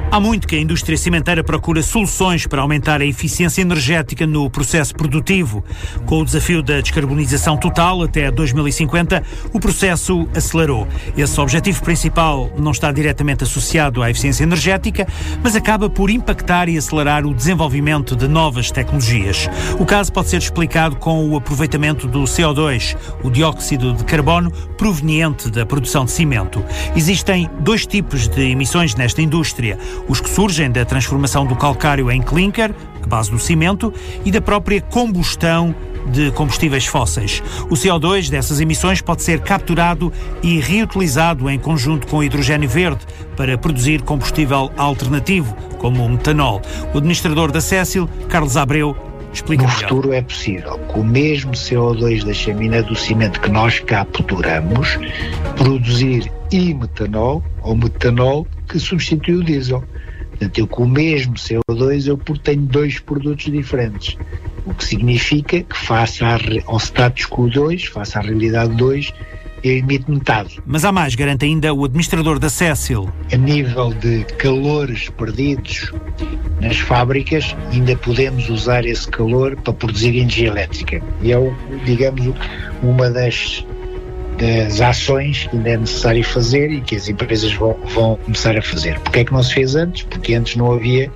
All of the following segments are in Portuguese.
Há muito que a indústria cimenteira procura soluções para aumentar a eficiência energética no processo produtivo. Com o desafio da descarbonização total até 2050, o processo acelerou. Esse objetivo principal não está diretamente associado à eficiência energética, mas acaba por impactar e acelerar o desenvolvimento de novas tecnologias. O caso pode ser explicado com o aproveitamento do CO2, o dióxido de carbono proveniente da produção de cimento. Existem dois tipos de emissões nesta indústria: os que surgem da transformação do calcário em clinker, a base do cimento, e da própria combustão de combustíveis fósseis. O CO2 dessas emissões pode ser capturado e reutilizado em conjunto com hidrogênio verde para produzir combustível alternativo, como o metanol. O administrador da Cecil, Carlos Abreu, explica melhor. No futuro é possível, com o mesmo CO2 da chaminé do cimento que nós capturamos, produzir e-metanol ou metanol que substitui o diesel. Portanto, eu com o mesmo CO2 eu tenho dois produtos diferentes, o que significa que face ao status quo 2, face à realidade 2, eu emito metade. Mas há mais, garante ainda o administrador da Cecil. A nível de calores perdidos nas fábricas, ainda podemos usar esse calor para produzir energia elétrica. E é, digamos, uma das ações que ainda é necessário fazer e que as empresas vão começar a fazer. Porque é que não se fez antes? Porque antes não havia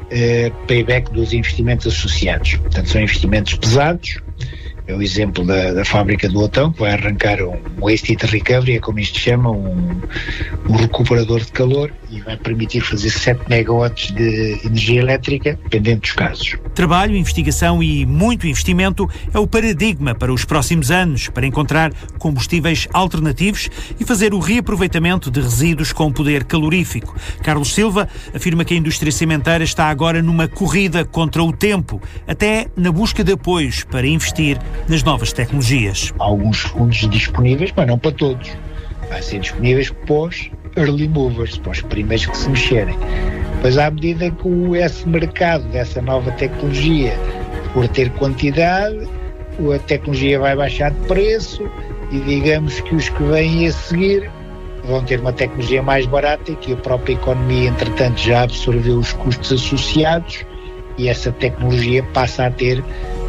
payback dos investimentos associados. Portanto, são investimentos pesados. É o exemplo da fábrica do Otão, que vai arrancar um waste heat recovery, é como isto se chama, um recuperador de calor, e vai permitir fazer 7 megawatts de energia elétrica, dependendo dos casos. Trabalho, investigação e muito investimento é o paradigma para os próximos anos, para encontrar combustíveis alternativos e fazer o reaproveitamento de resíduos com poder calorífico. Carlos Silva afirma que a indústria cimenteira está agora numa corrida contra o tempo, até na busca de apoios para investir nas novas tecnologias. Há alguns fundos disponíveis, mas não para todos. Vai ser disponíveis para os early movers, para os primeiros que se mexerem. Pois à medida que esse mercado dessa nova tecnologia for ter quantidade, a tecnologia vai baixar de preço e digamos que os que vêm a seguir vão ter uma tecnologia mais barata e que a própria economia, entretanto, já absorveu os custos associados e essa tecnologia passa a ter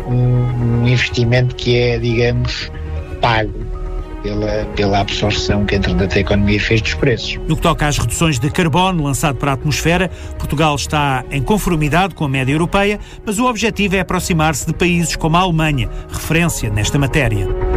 um investimento que é, digamos, pago pela absorção que, entretanto, a economia fez dos preços. No que toca às reduções de carbono lançado para a atmosfera, Portugal está em conformidade com a média europeia, mas o objetivo é aproximar-se de países como a Alemanha, referência nesta matéria.